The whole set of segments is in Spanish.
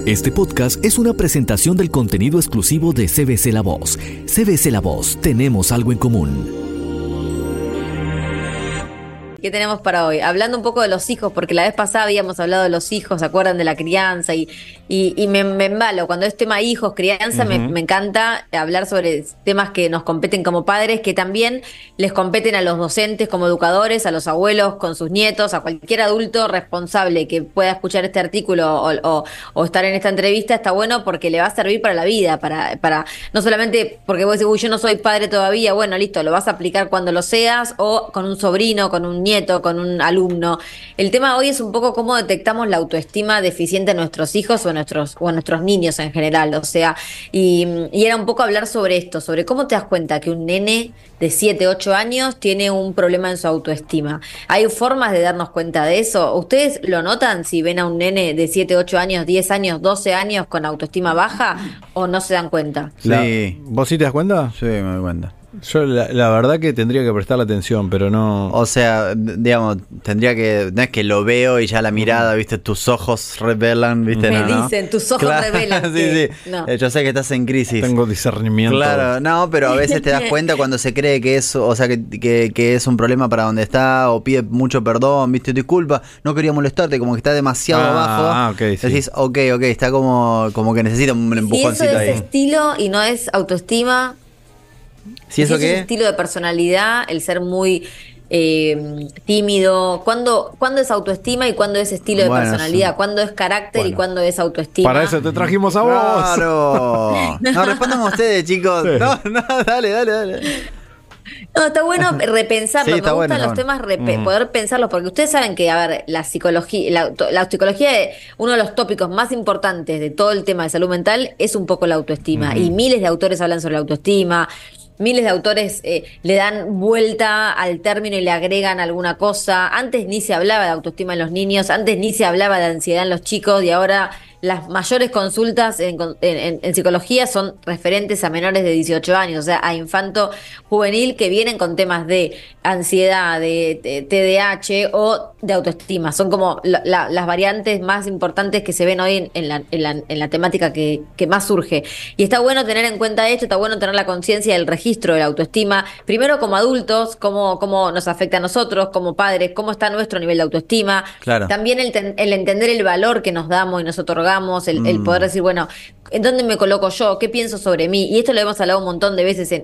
Este podcast es una presentación del contenido exclusivo de CBC La Voz. CBC La Voz, tenemos algo en común. ¿Qué tenemos para hoy? Hablando un poco de los hijos, porque la vez pasada habíamos hablado de los hijos, ¿se acuerdan de la crianza? Y me embalo, cuando es tema hijos, crianza, me encanta hablar sobre temas que nos competen como padres, que también les competen a los docentes como educadores, a los abuelos con sus nietos, a cualquier adulto responsable que pueda escuchar este artículo o estar en esta entrevista. Está bueno porque le va a servir para la vida, para no solamente porque vos decís, uy, yo no soy padre todavía, bueno, listo, lo vas a aplicar cuando lo seas, o con un sobrino, con un nieto, con un alumno. El tema hoy es un poco cómo detectamos la autoestima deficiente en nuestros hijos o en nuestros niños en general, o sea, y era un poco hablar sobre esto, sobre cómo te das cuenta que un nene de 7, 8 años tiene un problema en su autoestima. ¿Hay formas de darnos cuenta de eso? ¿Ustedes lo notan si ven a un nene de 7, 8 años, 10 años, 12 años con autoestima baja o no se dan cuenta? Sí. ¿Vos sí te das cuenta? Sí, me doy cuenta. Yo la verdad que tendría que prestarle atención, pero no... O sea, digamos, tendría que... No es que lo veo y ya la mirada, viste, tus ojos revelan, viste, Me ¿no? dicen, tus ojos revelan. Sí. No. Yo sé que estás en crisis. Tengo discernimiento. Claro, no, pero a veces te das cuenta cuando se cree que es, o sea, que es un problema para donde está, o pide mucho perdón, viste, disculpa, no quería molestarte, como que está demasiado abajo. Ok, sí. Decís, ok, está como que necesita un Si eso empujoncito es ahí. estilo y no es autoestima... ¿Si eso es qué? estilo de personalidad, el ser muy tímido. ¿Cuándo es autoestima y cuándo es estilo de personalidad? Sí. ¿Cuándo es carácter y cuándo es autoestima? Para eso te trajimos a vos. Claro. No, respondan ustedes, chicos. Sí. No, dale. No, está bueno repensarlo. Sí, Me está gustan bueno, los temas, poder pensarlos, porque ustedes saben que, a ver, la psicología es uno de los tópicos más importantes de todo el tema de salud mental, es un poco la autoestima. Y miles de autores hablan sobre la autoestima. Miles de autores le dan vuelta al término y le agregan alguna cosa. Antes ni se hablaba de autoestima en los niños, antes ni se hablaba de ansiedad en los chicos, y ahora las mayores consultas en psicología son referentes a menores de 18 años, o sea, a infanto juvenil, que vienen con temas de ansiedad, de TDAH o de autoestima. Son como las variantes más importantes que se ven hoy en la temática que más surge. Y está bueno tener en cuenta esto, está bueno tener la conciencia del registro de la autoestima, primero como adultos, cómo nos afecta a nosotros, como padres, cómo está nuestro nivel de autoestima. Claro. También el entender el valor que nos damos y nos otorgamos, el poder decir, bueno, ¿en dónde me coloco yo? ¿Qué pienso sobre mí? Y esto lo hemos hablado un montón de veces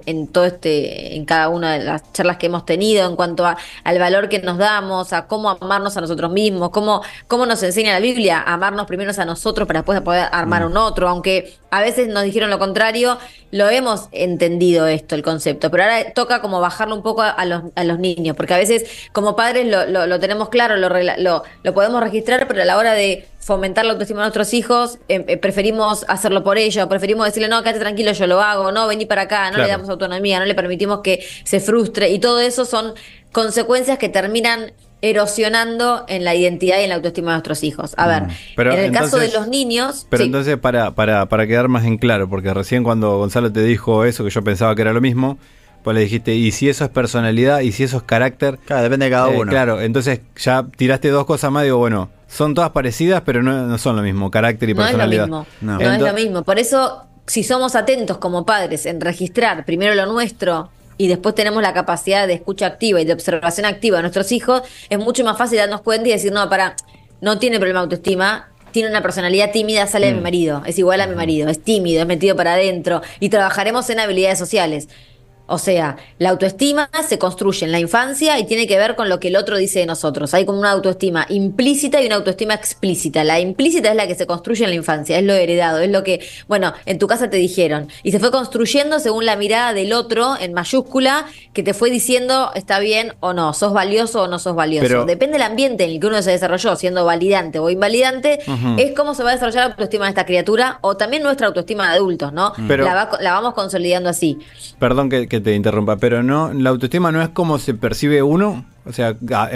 en cada una de las charlas que hemos tenido, en cuanto al valor que nos damos, a cómo amarnos a nosotros mismos, cómo nos enseña la Biblia a amarnos primero a nosotros para después poder armar un otro, aunque a veces nos dijeron lo contrario. Lo hemos entendido esto, el concepto, pero ahora toca como bajarlo un poco a los niños, porque a veces como padres lo tenemos claro, lo podemos registrar, pero a la hora de fomentar la autoestima de nuestros hijos, preferimos hacerlo por ellos, preferimos decirle, no, quédate tranquilo, yo lo hago, no, vení para acá, no le damos autonomía, no le permitimos que se frustre, y todo eso son consecuencias que terminan erosionando en la identidad y en la autoestima de nuestros hijos. A ver, Pero en el entonces, caso de los niños... Pero sí. entonces, para quedar más en claro, porque recién cuando Gonzalo te dijo eso, que yo pensaba que era lo mismo, pues le dijiste, ¿y si eso es personalidad? ¿Y si eso es carácter? Claro, depende de cada uno. Claro, entonces ya tiraste dos cosas más, digo, bueno, son todas parecidas, pero no son lo mismo, carácter y personalidad. No es lo mismo. Por eso, si somos atentos como padres en registrar primero lo nuestro y después tenemos la capacidad de escucha activa y de observación activa de nuestros hijos, es mucho más fácil darnos cuenta y decir, no tiene problema de autoestima, tiene una personalidad tímida, sale de mi marido, es igual a mi marido, es tímido, es metido para adentro, y trabajaremos en habilidades sociales. O sea, la autoestima se construye en la infancia y tiene que ver con lo que el otro dice de nosotros. Hay como una autoestima implícita y una autoestima explícita. La implícita es la que se construye en la infancia, es lo heredado, es lo que, bueno, en tu casa te dijeron. Y se fue construyendo según la mirada del otro, en mayúscula, que te fue diciendo está bien o no, sos valioso o no sos valioso. Pero, depende del ambiente en el que uno se desarrolló, siendo validante o invalidante, es cómo se va a desarrollar la autoestima de esta criatura, o también nuestra autoestima de adultos, ¿no? Pero, la vamos consolidando así. Perdón que te interrumpa, pero no, la autoestima no es como se percibe uno. O sea,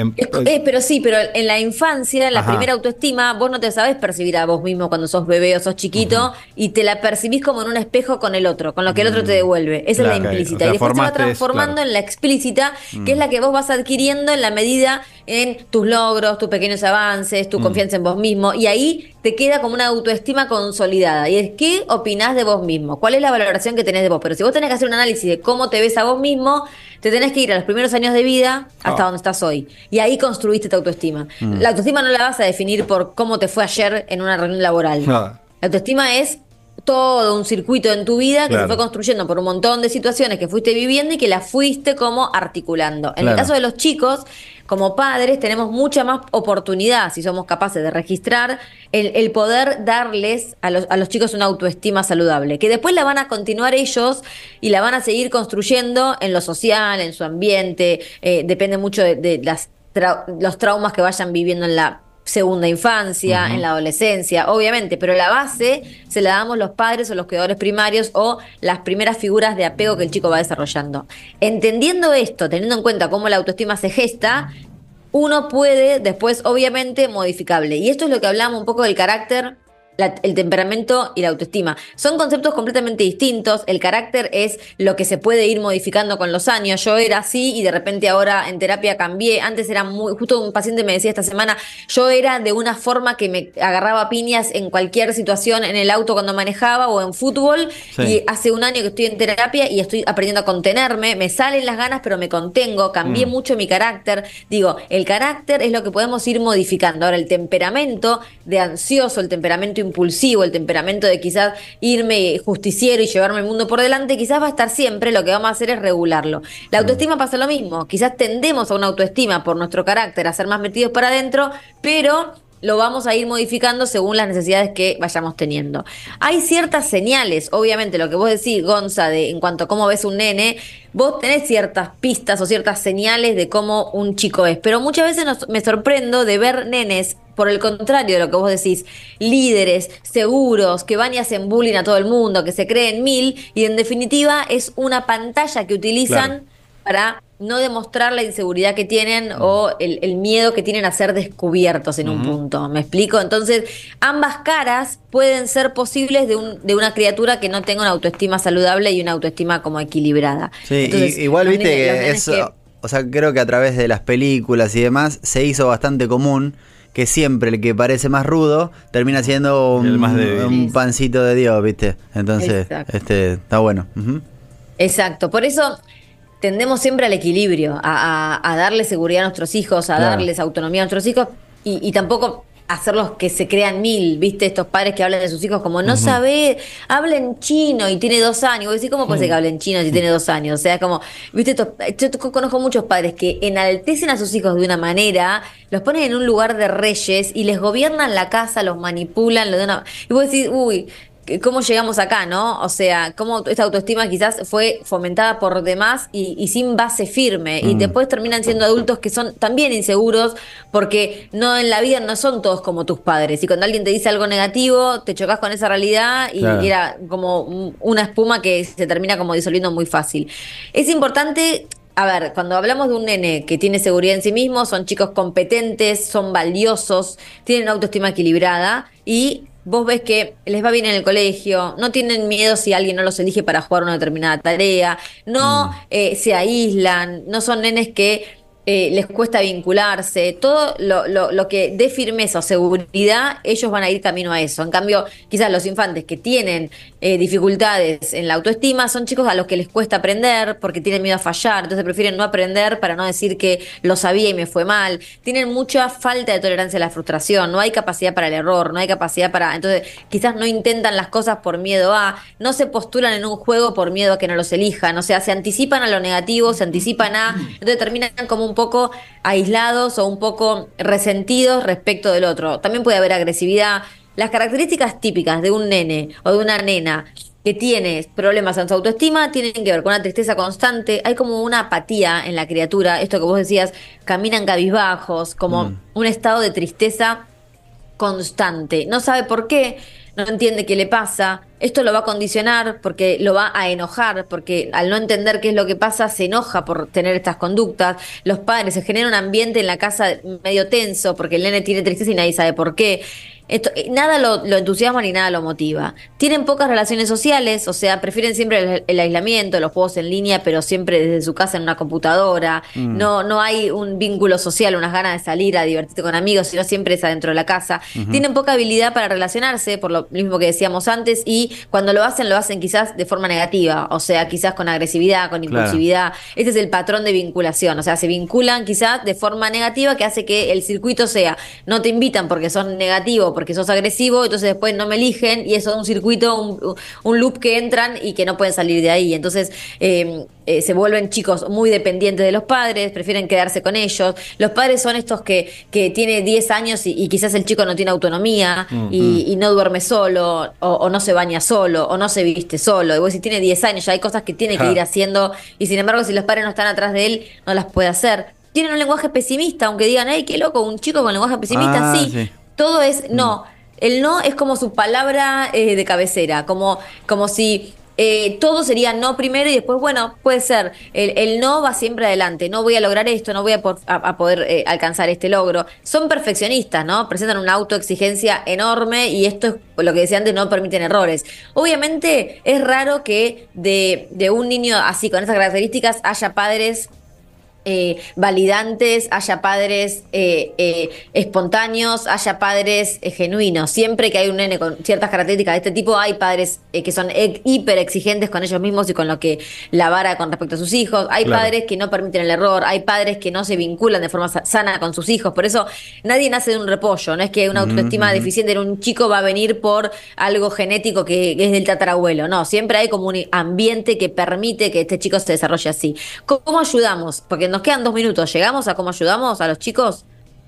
pero en la infancia, en la primera autoestima, vos no te sabés percibir a vos mismo cuando sos bebé o sos chiquito, y te la percibís como en un espejo con el otro, con lo que el otro te devuelve. Esa es la implícita. O sea, y después se va transformando en la explícita, que es la que vos vas adquiriendo en la medida en tus logros, tus pequeños avances, tu confianza en vos mismo. Y ahí te queda como una autoestima consolidada. Y es, ¿qué opinás de vos mismo? ¿Cuál es la valoración que tenés de vos? Pero si vos tenés que hacer un análisis de cómo te ves a vos mismo, te tenés que ir a los primeros años de vida hasta donde estás hoy. Y ahí construiste tu autoestima. La autoestima no la vas a definir por cómo te fue ayer en una reunión laboral. La autoestima es todo un circuito en tu vida que se fue construyendo por un montón de situaciones que fuiste viviendo y que las fuiste como articulando. En el caso de los chicos, como padres, tenemos mucha más oportunidad, si somos capaces de registrar, el poder darles a los chicos una autoestima saludable, que después la van a continuar ellos y la van a seguir construyendo en lo social, en su ambiente, depende mucho de los traumas que vayan viviendo en la segunda infancia, en la adolescencia, obviamente, pero la base se la damos los padres o los cuidadores primarios o las primeras figuras de apego que el chico va desarrollando. Entendiendo esto, teniendo en cuenta cómo la autoestima se gesta, uno puede después, obviamente, modificable. Y esto es lo que hablamos un poco del carácter, el temperamento y la autoestima. Son conceptos completamente distintos. El carácter es lo que se puede ir modificando con los años. Yo era así y de repente ahora en terapia cambié. Antes era justo un paciente me decía esta semana, yo era de una forma que me agarraba piñas en cualquier situación en el auto cuando manejaba o en fútbol. Sí. Y hace un año que estoy en terapia y estoy aprendiendo a contenerme. Me salen las ganas pero me contengo. Cambié mucho mi carácter. Digo, el carácter es lo que podemos ir modificando. Ahora el temperamento de ansioso, el temperamento impulsivo, el temperamento de quizás irme justiciero y llevarme el mundo por delante, quizás va a estar siempre, lo que vamos a hacer es regularlo. La autoestima pasa lo mismo, quizás tendemos a una autoestima por nuestro carácter, a ser más metidos para adentro, pero lo vamos a ir modificando según las necesidades que vayamos teniendo. Hay ciertas señales, obviamente, lo que vos decís, Gonza, en cuanto a cómo ves un nene, vos tenés ciertas pistas o ciertas señales de cómo un chico es, pero muchas veces me sorprendo de ver nenes, por el contrario de lo que vos decís, líderes, seguros, que van y hacen bullying a todo el mundo, que se creen mil, y en definitiva es una pantalla que utilizan para no demostrar la inseguridad que tienen o el miedo que tienen a ser descubiertos en un punto. ¿Me explico? Entonces, ambas caras pueden ser posibles de una criatura que no tenga una autoestima saludable y una autoestima como equilibrada. Sí, entonces, igual viste que eso, o sea, creo que a través de las películas y demás se hizo bastante común que siempre el que parece más rudo termina siendo un pancito de Dios, ¿viste? Entonces, está bueno. Exacto, por eso tendemos siempre al equilibrio, a darle seguridad a nuestros hijos, a darles autonomía a nuestros hijos y tampoco hacerlos que se crean mil, ¿viste? Estos padres que hablan de sus hijos como, no sabe, habla en chino y tiene 2 años. Vos decís, ¿cómo puede ser que hable en chino si tiene 2 años? O sea, como, ¿viste? Yo conozco muchos padres que enaltecen a sus hijos de una manera, los ponen en un lugar de reyes y les gobiernan la casa, los manipulan, y vos decís, uy, ¿cómo llegamos acá, no? O sea, cómo esta autoestima quizás fue fomentada por demás y sin base firme. Y después terminan siendo adultos que son también inseguros porque no en la vida no son todos como tus padres. Y cuando alguien te dice algo negativo, te chocas con esa realidad y era como una espuma que se termina como disolviendo muy fácil. Es importante. A ver, cuando hablamos de un nene que tiene seguridad en sí mismo, son chicos competentes, son valiosos, tienen una autoestima equilibrada y vos ves que les va bien en el colegio, no tienen miedo si alguien no los elige para jugar una determinada tarea, no se aíslan, no son nenes que les cuesta vincularse, todo lo que dé firmeza o seguridad, ellos van a ir camino a eso. En cambio, quizás los infantes que tienen dificultades en la autoestima son chicos a los que les cuesta aprender porque tienen miedo a fallar, entonces prefieren no aprender para no decir que lo sabía y me fue mal. Tienen mucha falta de tolerancia a la frustración, no hay capacidad para el error, no hay capacidad para... Entonces, quizás no intentan las cosas por miedo no se postulan en un juego por miedo a que no los elijan, o sea, se anticipan a lo negativo, se anticipan entonces terminan como un poco aislados o un poco resentidos respecto del otro. También puede haber agresividad. Las características típicas de un nene o de una nena que tiene problemas en su autoestima tienen que ver con una tristeza constante. Hay como una apatía en la criatura, esto que vos decías, caminan cabizbajos, como un estado de tristeza constante. No sabe por qué, no entiende qué le pasa. Esto lo va a condicionar porque lo va a enojar, porque al no entender qué es lo que pasa, se enoja por tener estas conductas. Los padres, se genera un ambiente en la casa medio tenso porque el nene tiene tristeza y nadie sabe por qué. nada lo entusiasma ni nada lo motiva. Tienen pocas relaciones sociales, o sea, prefieren siempre el aislamiento, los juegos en línea, pero siempre desde su casa en una computadora. No hay un vínculo social, unas ganas de salir a divertirte con amigos, sino siempre es adentro de la casa. Tienen poca habilidad para relacionarse, por lo mismo que decíamos antes, y cuando lo hacen quizás de forma negativa, o sea, quizás con agresividad, con impulsividad. Ese es el patrón de vinculación, o sea, se vinculan quizás de forma negativa, que hace que el circuito sea, no te invitan porque sos negativo, porque sos agresivo, entonces después no me eligen, y eso es un circuito, un loop que entran y que no pueden salir de ahí. Entonces se vuelven chicos muy dependientes de los padres, prefieren quedarse con ellos. Los padres son estos que tiene 10 años y quizás el chico no tiene autonomía y no duerme solo, o no se baña solo, o no se viste solo. Y vos, si tiene 10 años, ya hay cosas que tiene que ir haciendo, y sin embargo, si los padres no están atrás de él, no las puede hacer. Tienen un lenguaje pesimista, aunque digan, ¡ay, qué loco! Un chico con lenguaje pesimista, sí. Todo es no. El no es como su palabra de cabecera, como si todo sería no primero y después, bueno, puede ser. El no va siempre adelante. No voy a lograr esto, no voy a poder alcanzar este logro. Son perfeccionistas, ¿no? Presentan una autoexigencia enorme, y esto es lo que decía antes, no permiten errores. Obviamente es raro que de un niño así, con esas características, haya padres validantes, haya padres espontáneos, haya padres genuinos. Siempre que hay un nene con ciertas características de este tipo, hay padres que son hiper exigentes con ellos mismos y con lo que la vara con respecto a sus hijos. Hay padres que no permiten el error, hay padres que no se vinculan de forma sana con sus hijos. Por eso nadie nace de un repollo. No es que una autoestima deficiente en un chico va a venir por algo genético que es del tatarabuelo. No, siempre hay como un ambiente que permite que este chico se desarrolle así. ¿Cómo ayudamos? Porque nos quedan 2 minutos. ¿Llegamos a cómo ayudamos a los chicos?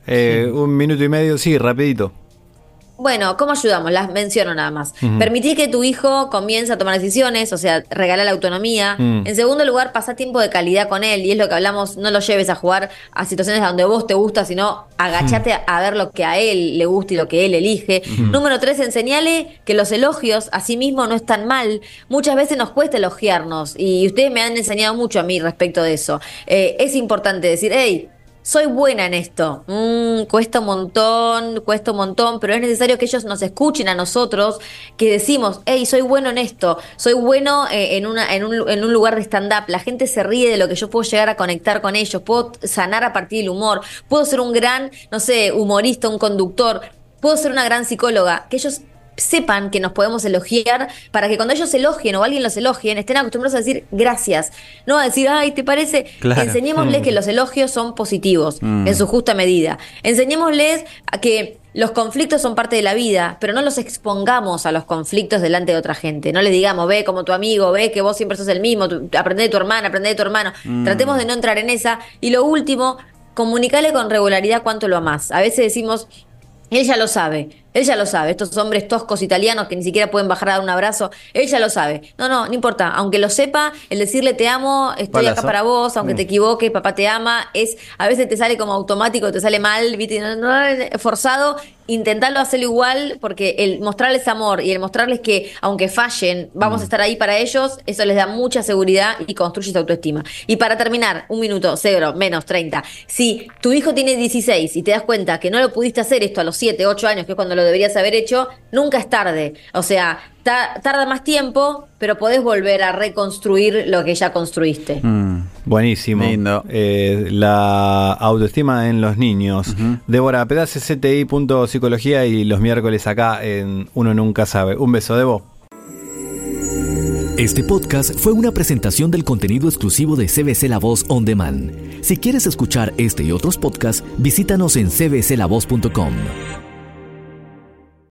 1 minuto y medio, sí, rapidito. Bueno, ¿cómo ayudamos? Las menciono nada más. Permitir que tu hijo comience a tomar decisiones, o sea, regalar la autonomía. En segundo lugar, pasar tiempo de calidad con él, y es lo que hablamos, no lo lleves a jugar a situaciones donde vos te gusta, sino agachate a ver lo que a él le gusta y lo que él elige. Número 3, enseñale que los elogios a sí mismos no están mal. Muchas veces nos cuesta elogiarnos, y ustedes me han enseñado mucho a mí respecto de eso. Es importante decir, hey, soy buena en esto. Cuesta un montón, pero es necesario que ellos nos escuchen a nosotros, que decimos, hey, soy bueno en esto, soy bueno en un lugar de stand-up. La gente se ríe de lo que yo puedo llegar a conectar con ellos, puedo sanar a partir del humor, puedo ser un gran, no sé, humorista, un conductor, puedo ser una gran psicóloga. Que ellos sepan que nos podemos elogiar, para que cuando ellos elogien o alguien los elogien, estén acostumbrados a decir gracias, no a decir, ay, ¿te parece? Claro. Enseñémosles que los elogios son positivos en su justa medida. Enseñémosles a que los conflictos son parte de la vida, pero no los expongamos a los conflictos delante de otra gente. No les digamos, ve como tu amigo, ve que vos siempre sos el mismo, aprende de tu hermana, aprende de tu hermano. Tratemos de no entrar en esa. Y lo último, comunicale con regularidad cuánto lo amás. A veces decimos, él ya lo sabe, estos hombres toscos italianos que ni siquiera pueden bajar a dar un abrazo, él ya lo sabe. No importa, aunque lo sepa, el decirle te amo, estoy acá para vos, aunque te equivoques, papá te ama, a veces te sale como automático, te sale mal, ¿viste? No, forzado. Intentarlo hacerlo igual, porque el mostrarles amor y el mostrarles que aunque fallen, vamos a estar ahí para ellos, eso les da mucha seguridad y construye su autoestima. Y para terminar, 1 minuto, 0, menos 30. Si tu hijo tiene 16 y te das cuenta que no lo pudiste hacer esto a los 7, 8 años, que es cuando lo deberías haber hecho, nunca es tarde. O sea, tarda más tiempo, pero podés volver a reconstruir lo que ya construiste. Buenísimo. Lindo. La autoestima en los niños. Débora Pedace, CTI.psicología, y los miércoles acá en Uno Nunca Sabe. Un beso, Debo. Este podcast fue una presentación del contenido exclusivo de CBC La Voz On Demand. Si quieres escuchar este y otros podcasts, visítanos en cbclavoz.com.